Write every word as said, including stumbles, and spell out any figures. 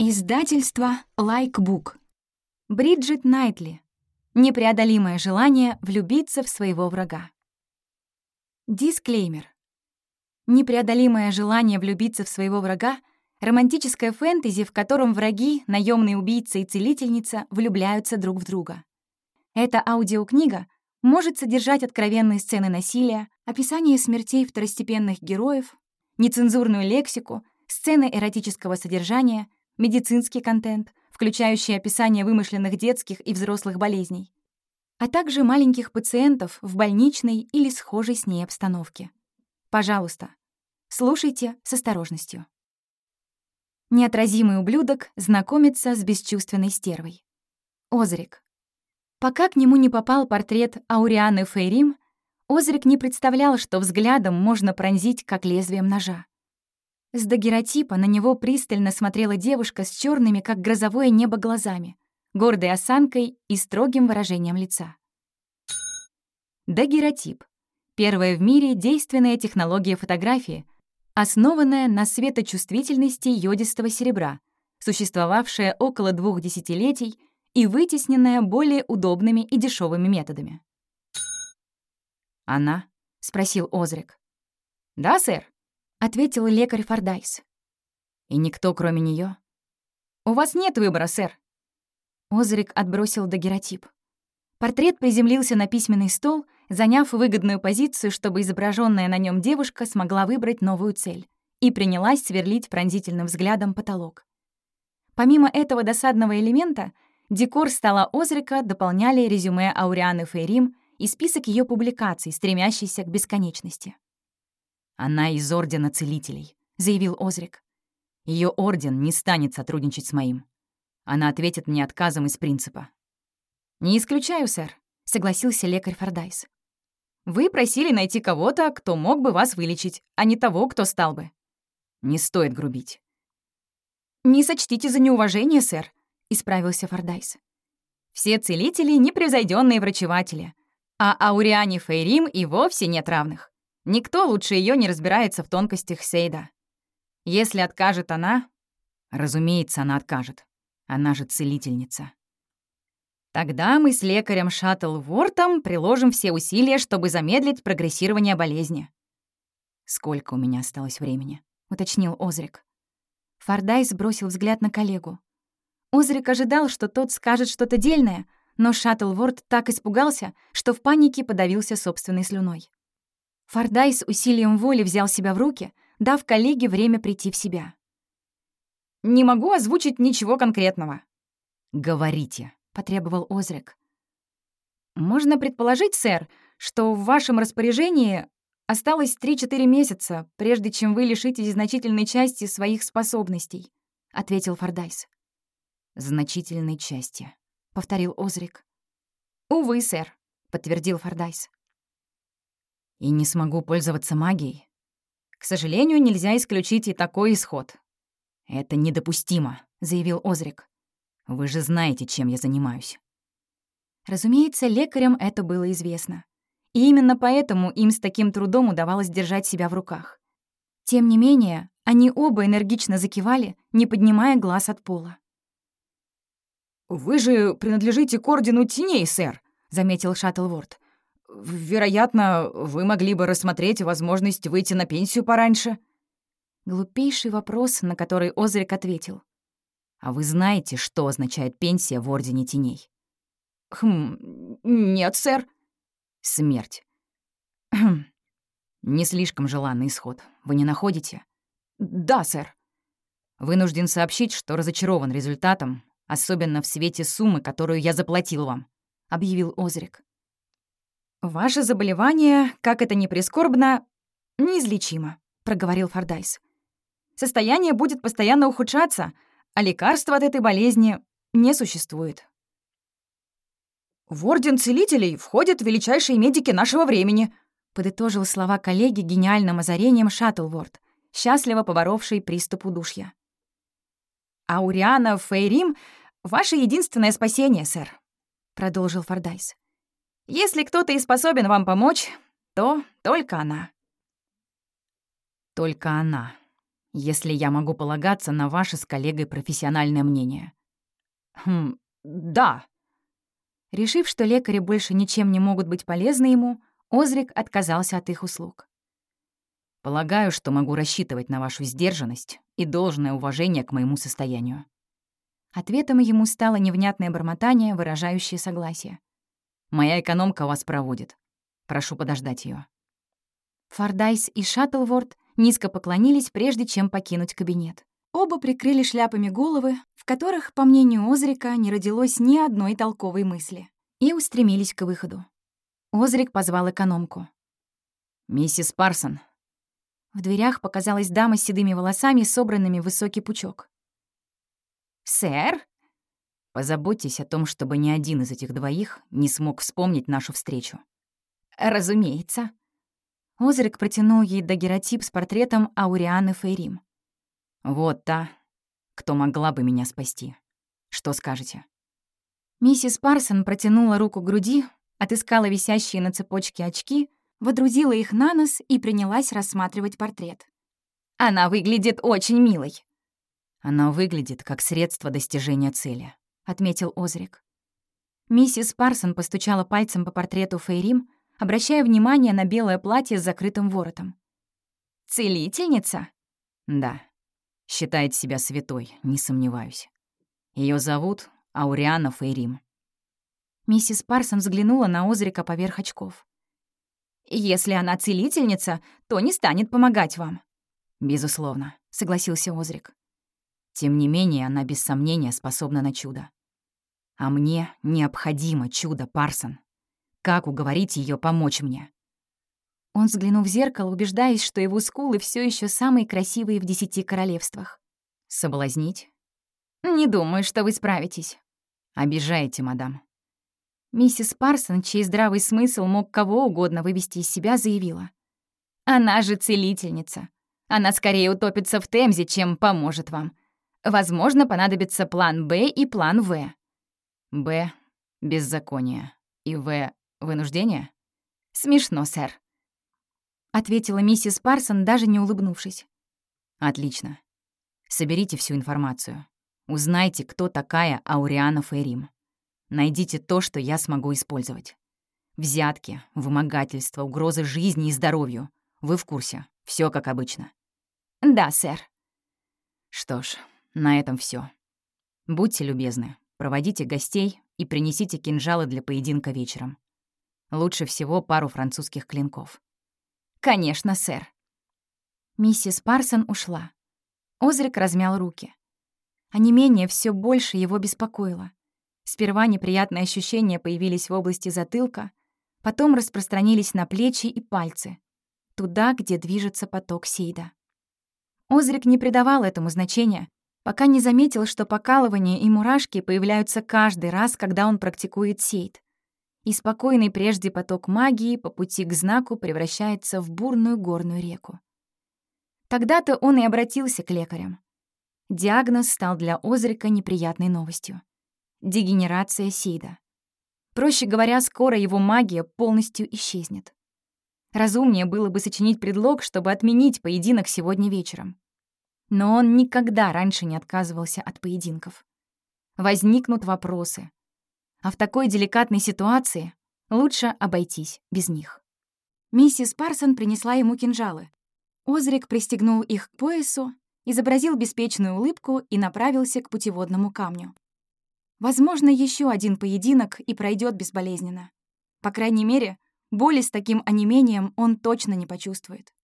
Издательство Лайкбук. Бриджит Найтли. Непреодолимое желание влюбиться в своего врага. Дисклеймер. Непреодолимое желание влюбиться в своего врага — романтическое фэнтези, в котором враги, наемный убийца и целительница влюбляются друг в друга. Эта аудиокнига может содержать откровенные сцены насилия, описание смертей второстепенных героев, нецензурную лексику, сцены эротического содержания, медицинский контент, включающий описание вымышленных детских и взрослых болезней, а также маленьких пациентов в больничной или схожей с ней обстановке. Пожалуйста, слушайте с осторожностью. Неотразимый ублюдок знакомится с бесчувственной стервой. Озрик. Пока к нему не попал портрет Аурианы Фейрим, Озрик не представлял, что взглядом можно пронзить, как лезвием ножа. С дагеротипа на него пристально смотрела девушка с черными, как грозовое небо, глазами, гордой осанкой и строгим выражением лица. Дагеротип — первая в мире действенная технология фотографии, основанная на светочувствительности йодистого серебра, существовавшая около двух десятилетий и вытесненная более удобными и дешевыми методами. «Она?» — спросил Озрик. «Да, сэр», — ответил лекарь Фордайс. «И никто, кроме нее. «У вас нет выбора, сэр». Озрик отбросил дагеротип. Портрет приземлился на письменный стол, заняв выгодную позицию, чтобы изображенная на нем девушка смогла выбрать новую цель, и принялась сверлить пронзительным взглядом потолок. Помимо этого досадного элемента, декор стола Озрика дополняли резюме Аурианы Фейрим и список ее публикаций, стремящийся к бесконечности. «Она из Ордена Целителей», — заявил Озрик. Ее орден не станет сотрудничать с моим. Она ответит мне отказом из принципа». «Не исключаю, сэр», — согласился лекарь Фордайс. «Вы просили найти кого-то, кто мог бы вас вылечить, а не того, кто стал бы». «Не стоит грубить». «Не сочтите за неуважение, сэр», — исправился Фордайс. «Все целители — непревзойденные врачеватели, а Ауриане Фейрим и вовсе нет равных. Никто лучше ее не разбирается в тонкостях Сейда. Если откажет она...» «Разумеется, она откажет. Она же целительница». «Тогда мы с лекарем Шаттлвортом приложим все усилия, чтобы замедлить прогрессирование болезни». «Сколько у меня осталось времени?» — уточнил Озрик. Фордайс бросил взгляд на коллегу. Озрик ожидал, что тот скажет что-то дельное, но Шаттлворт так испугался, что в панике подавился собственной слюной. Фордайс усилием воли взял себя в руки, дав коллеге время прийти в себя. «Не могу озвучить ничего конкретного». «Говорите», — потребовал Озрик. «Можно предположить, сэр, что в вашем распоряжении осталось три-четыре месяца, прежде чем вы лишитесь значительной части своих способностей», — ответил Фордайс. «Значительной части», — повторил Озрик. «Увы, сэр», — подтвердил Фордайс. «И не смогу пользоваться магией?» «К сожалению, нельзя исключить и такой исход». «Это недопустимо», — заявил Озрик. «Вы же знаете, чем я занимаюсь». Разумеется, лекарям это было известно. И именно поэтому им с таким трудом удавалось держать себя в руках. Тем не менее, они оба энергично закивали, не поднимая глаз от пола. «Вы же принадлежите к Ордену Теней, сэр», — заметил Шаттлворт. «Вероятно, вы могли бы рассмотреть возможность выйти на пенсию пораньше». Глупейший вопрос, на который Озрик ответил. «А вы знаете, что означает пенсия в Ордене Теней?» «Хм... нет, сэр». «Смерть». «Хм... Не слишком желанный исход. Вы не находите?» «Да, сэр». «Вынужден сообщить, что разочарован результатом, особенно в свете суммы, которую я заплатил вам», — объявил Озрик. «Ваше заболевание, как это ни прискорбно, неизлечимо», — проговорил Фордайс. «Состояние будет постоянно ухудшаться, а лекарства от этой болезни не существует». «В Орден Целителей входят величайшие медики нашего времени», — подытожил слова коллеги гениальным озарением Шаттлворт, счастливо поборовший приступ удушья. «Ауриана Фейрим — ваше единственное спасение, сэр», — продолжил Фордайс. «Если кто-то и способен вам помочь, то только она». «Только она. если я могу полагаться на ваше с коллегой профессиональное мнение». «Хм, да». Решив, что лекари больше ничем не могут быть полезны ему, Озрик отказался от их услуг. «Полагаю, что могу рассчитывать на вашу сдержанность и должное уважение к моему состоянию». Ответом ему стало невнятное бормотание, выражающее согласие. «Моя экономка вас проводит. Прошу подождать ее. Фордайс и Шаттлворд низко поклонились, прежде чем покинуть кабинет. Оба прикрыли шляпами головы, в которых, по мнению Озрика, не родилось ни одной толковой мысли, и устремились к выходу. Озрик позвал экономку. «Миссис Парсон». В дверях показалась дама с седыми волосами, собранными в высокий пучок. «Сэр?» «Позаботьтесь о том, чтобы ни один из этих двоих не смог вспомнить нашу встречу». «Разумеется». Озрик протянул ей дагеротип с портретом Аурианы Фейрим. «Вот та, кто могла бы меня спасти. Что скажете?» Миссис Парсон протянула руку к груди, отыскала висящие на цепочке очки, водрузила их на нос и принялась рассматривать портрет. «Она выглядит очень милой». «Она выглядит как средство достижения цели», — отметил Озрик. Миссис Парсон постучала пальцем по портрету Фейрим, обращая внимание на белое платье с закрытым воротом. «Целительница?» «Да. Считает себя святой, не сомневаюсь. Ее зовут Ауриана Фейрим». Миссис Парсон взглянула на Озрика поверх очков. «Если она целительница, то не станет помогать вам». «Безусловно», — согласился Озрик. «Тем не менее, она без сомнения способна на чудо. А мне необходимо чудо, Парсон. Как уговорить ее помочь мне?» Он взглянул в зеркало, убеждаясь, что его скулы все еще самые красивые в десяти королевствах. «Соблазнить?» «Не думаю, что вы справитесь». «Обижаете, мадам». Миссис Парсон, чей здравый смысл мог кого угодно вывести из себя, заявила. «Она же целительница. Она скорее утопится в Темзе, чем поможет вам. Возможно, понадобится план Б и план В». «Б — беззаконие. И В — вынуждение?» «Смешно, сэр», — ответила миссис Парсон, даже не улыбнувшись. «Отлично. Соберите всю информацию. Узнайте, кто такая Ауриана Фейрим. Найдите то, что я смогу использовать. Взятки, вымогательства, угрозы жизни и здоровью. Вы в курсе. Все как обычно». «Да, сэр». «Что ж, на этом все. Будьте любезны, проводите гостей и принесите кинжалы для поединка вечером. Лучше всего пару французских клинков». «Конечно, сэр». Миссис Парсон ушла. Озрик размял руки. Онемение все больше его беспокоило. Сперва неприятные ощущения появились в области затылка, потом распространились на плечи и пальцы, туда, где движется поток Сейда. Озрик не придавал этому значения, пока не заметил, что покалывание и мурашки появляются каждый раз, когда он практикует Сейд. И спокойный прежде поток магии по пути к знаку превращается в бурную горную реку. Тогда-то он и обратился к лекарям. Диагноз стал для Озрика неприятной новостью. Дегенерация Сейда. Проще говоря, скоро его магия полностью исчезнет. Разумнее было бы сочинить предлог, чтобы отменить поединок сегодня вечером. Но он никогда раньше не отказывался от поединков. Возникнут вопросы. А в такой деликатной ситуации лучше обойтись без них. Миссис Парсон принесла ему кинжалы. Озрик пристегнул их к поясу, изобразил беспечную улыбку и направился к путеводному камню. Возможно, еще один поединок и пройдет безболезненно. По крайней мере, боли с таким онемением он точно не почувствует.